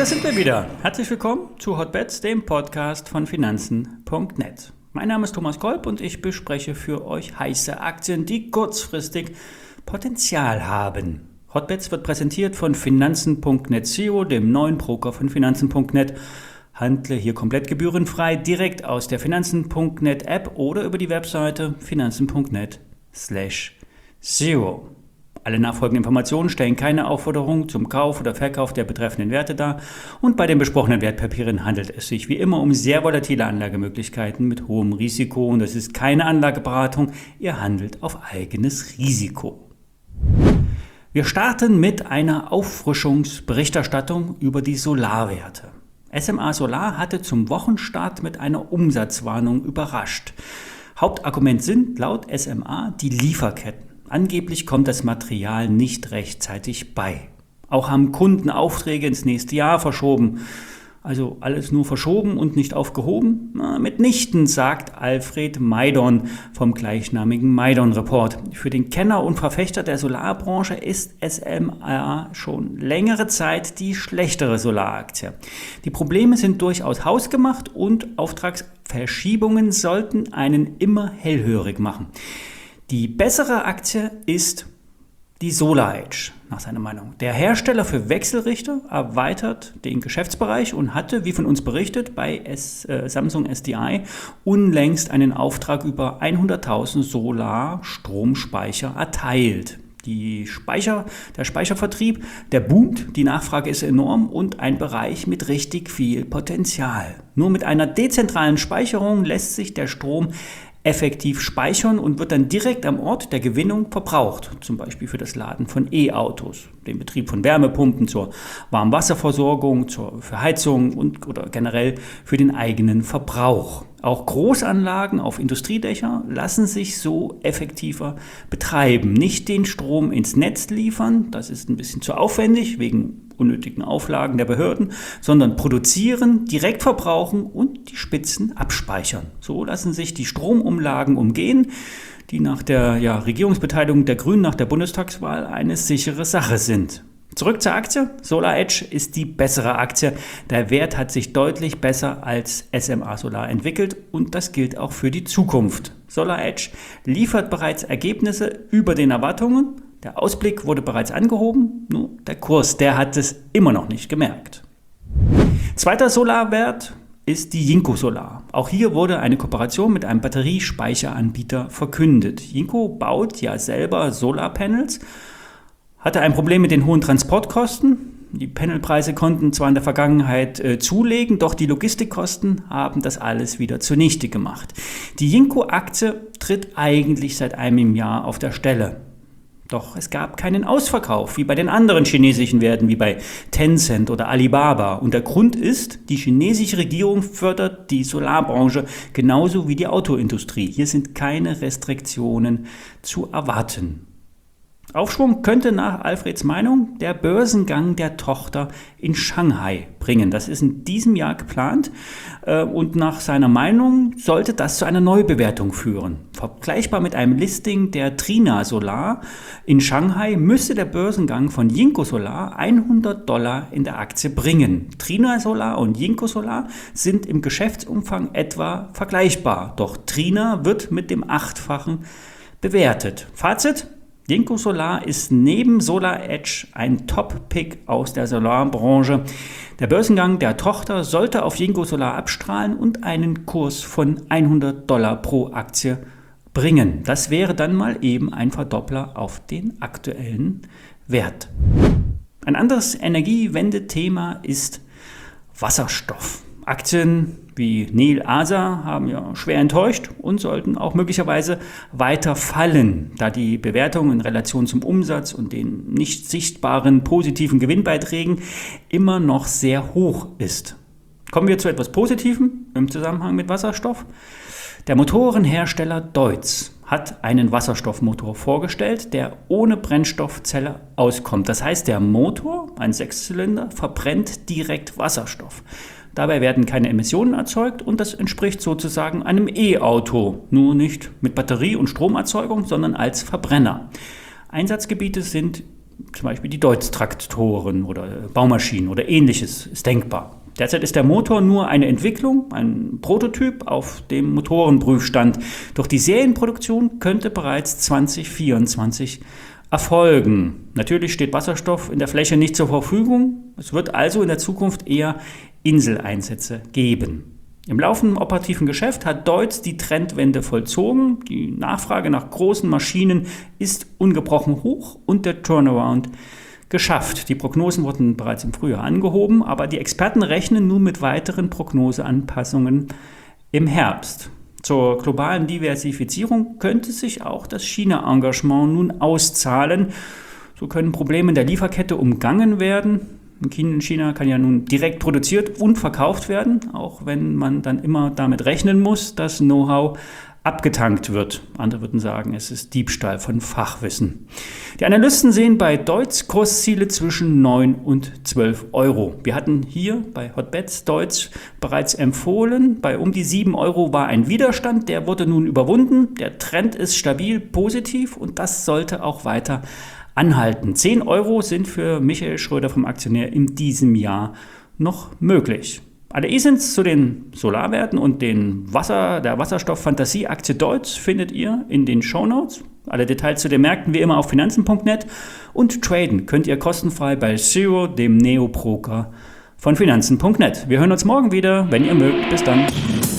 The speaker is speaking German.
da sind wir wieder. Herzlich willkommen zu Hotbets, dem Podcast von Finanzen.net. Mein Name ist Thomas Kolb und ich bespreche für euch heiße Aktien, die kurzfristig Potenzial haben. Hotbets wird präsentiert von Finanzen.net SEO, dem neuen Broker von Finanzen.net. Handle hier komplett gebührenfrei direkt aus der Finanzen.net App oder über die Webseite finanzen.net/SEO. Alle nachfolgenden Informationen stellen keine Aufforderung zum Kauf oder Verkauf der betreffenden Werte dar und bei den besprochenen Wertpapieren handelt es sich wie immer um sehr volatile Anlagemöglichkeiten mit hohem Risiko und es ist keine Anlageberatung, ihr handelt auf eigenes Risiko. Wir starten mit einer Auffrischungsberichterstattung über die Solarwerte. SMA Solar hatte zum Wochenstart mit einer Umsatzwarnung überrascht. Hauptargument sind laut SMA die Lieferketten. Angeblich kommt das Material nicht rechtzeitig bei. Auch haben Kunden Aufträge ins nächste Jahr verschoben. Also alles nur verschoben und nicht aufgehoben? Mitnichten, sagt Alfred Maidon vom gleichnamigen Maidon-Report. Für den Kenner und Verfechter der Solarbranche ist SMA schon längere Zeit die schlechtere Solaraktie. Die Probleme sind durchaus hausgemacht und Auftragsverschiebungen sollten einen immer hellhörig machen. Die bessere Aktie ist die SolarEdge, nach seiner Meinung. Der Hersteller für Wechselrichter erweitert den Geschäftsbereich und hatte, wie von uns berichtet, bei Samsung SDI unlängst einen Auftrag über 100.000 Solarstromspeicher erteilt. Der Speichervertrieb, der boomt, die Nachfrage ist enorm und ein Bereich mit richtig viel Potenzial. Nur mit einer dezentralen Speicherung lässt sich der Strom effektiv speichern und wird dann direkt am Ort der Gewinnung verbraucht, zum Beispiel für das Laden von E-Autos, den Betrieb von Wärmepumpen zur Warmwasserversorgung, für Heizung oder generell für den eigenen Verbrauch. Auch Großanlagen auf Industriedächer lassen sich so effektiver betreiben. Nicht den Strom ins Netz liefern, das ist ein bisschen zu aufwendig wegen unnötigen Auflagen der Behörden, sondern produzieren, direkt verbrauchen und die Spitzen abspeichern. So lassen sich die Stromumlagen umgehen, die nach der Regierungsbeteiligung der Grünen nach der Bundestagswahl eine sichere Sache sind. Zurück zur Aktie. SolarEdge ist die bessere Aktie. Der Wert hat sich deutlich besser als SMA Solar entwickelt und das gilt auch für die Zukunft. SolarEdge liefert bereits Ergebnisse über den Erwartungen. Der Ausblick wurde bereits angehoben, nur der Kurs, der hat es immer noch nicht gemerkt. Zweiter Solarwert ist die Jinko Solar. Auch hier wurde eine Kooperation mit einem Batteriespeicheranbieter verkündet. Jinko baut ja selber Solarpanels, hatte ein Problem mit den hohen Transportkosten. Die Panelpreise konnten zwar in der Vergangenheit zulegen, doch die Logistikkosten haben das alles wieder zunichte gemacht. Die Jinko-Aktie tritt eigentlich seit einem Jahr auf der Stelle. Doch es gab keinen Ausverkauf, wie bei den anderen chinesischen Werten, wie bei Tencent oder Alibaba. Und der Grund ist, die chinesische Regierung fördert die Solarbranche genauso wie die Autoindustrie. Hier sind keine Restriktionen zu erwarten. Aufschwung könnte nach Alfreds Meinung der Börsengang der Tochter in Shanghai bringen. Das ist in diesem Jahr geplant und nach seiner Meinung sollte das zu einer Neubewertung führen. Vergleichbar mit einem Listing der Trina Solar in Shanghai müsste der Börsengang von Jinko Solar $100 in der Aktie bringen. Trina Solar und Jinko Solar sind im Geschäftsumfang etwa vergleichbar, doch Trina wird mit dem 8-fachen bewertet. Fazit: Jinko Solar ist neben SolarEdge ein Top-Pick aus der Solarbranche. Der Börsengang der Tochter sollte auf Jinko Solar abstrahlen und einen Kurs von $100 pro Aktie bringen. Das wäre dann mal eben ein Verdoppler auf den aktuellen Wert. Ein anderes Energiewende-Thema ist Wasserstoff. Aktien wie Nel Asa haben ja schwer enttäuscht und sollten auch möglicherweise weiter fallen, da die Bewertung in Relation zum Umsatz und den nicht sichtbaren positiven Gewinnbeiträgen immer noch sehr hoch ist. Kommen wir zu etwas Positivem im Zusammenhang mit Wasserstoff. Der Motorenhersteller Deutz hat einen Wasserstoffmotor vorgestellt, der ohne Brennstoffzelle auskommt. Das heißt, der Motor, ein Sechszylinder, verbrennt direkt Wasserstoff. Dabei werden keine Emissionen erzeugt und das entspricht sozusagen einem E-Auto, nur nicht mit Batterie- und Stromerzeugung, sondern als Verbrenner. Einsatzgebiete sind Zum Beispiel die Deutz-Traktoren oder Baumaschinen oder ähnliches ist denkbar. Derzeit ist der Motor nur eine Entwicklung, ein Prototyp auf dem Motorenprüfstand. Doch die Serienproduktion könnte bereits 2024 erfolgen. Natürlich steht Wasserstoff in der Fläche nicht zur Verfügung. Es wird also in der Zukunft eher Inseleinsätze geben. Im laufenden operativen Geschäft hat Deutz die Trendwende vollzogen. Die Nachfrage nach großen Maschinen ist ungebrochen hoch und der Turnaround geschafft. Die Prognosen wurden bereits im Frühjahr angehoben, aber die Experten rechnen nun mit weiteren Prognoseanpassungen im Herbst. Zur globalen Diversifizierung könnte sich auch das China-Engagement nun auszahlen. So können Probleme in der Lieferkette umgangen werden. In China kann ja nun direkt produziert und verkauft werden, auch wenn man dann immer damit rechnen muss, dass Know-how abgetankt wird. Andere würden sagen, es ist Diebstahl von Fachwissen. Die Analysten sehen bei Deutz Kursziele zwischen 9 und 12 Euro. Wir hatten hier bei Hotbets Deutz bereits empfohlen. Bei um die 7 Euro war ein Widerstand, der wurde nun überwunden. Der Trend ist stabil positiv und das sollte auch weiter anhalten. 10 Euro sind für Michael Schröder vom Aktionär in diesem Jahr noch möglich. Alle E-Cents zu den Solarwerten und der Wasserstoff-Fantasie-Aktie Deutz findet ihr in den Shownotes. Alle Details zu den Märkten wie immer auf finanzen.net und traden könnt ihr kostenfrei bei Zero, dem Neo-Broker von finanzen.net. Wir hören uns morgen wieder, wenn ihr mögt. Bis dann.